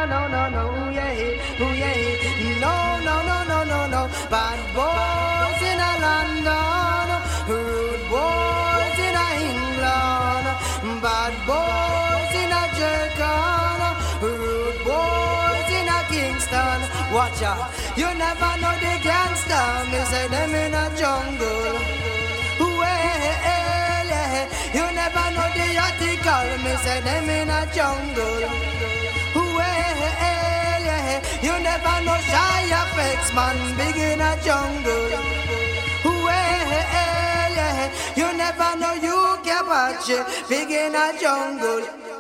no, no, no, yeah, oh yeah. No, no, no, no, no, no. Bad boys in a London, rude boys in a England, bad boys in a Jamaica, rude boys in a Kingston. Watch out, you never know the gangster. Me say them in a jungle. Well, you never know the article. Me say them in a jungle. Well, you never know shy effects, man, big in a jungle. Well, you never know you can watch it, big in a jungle.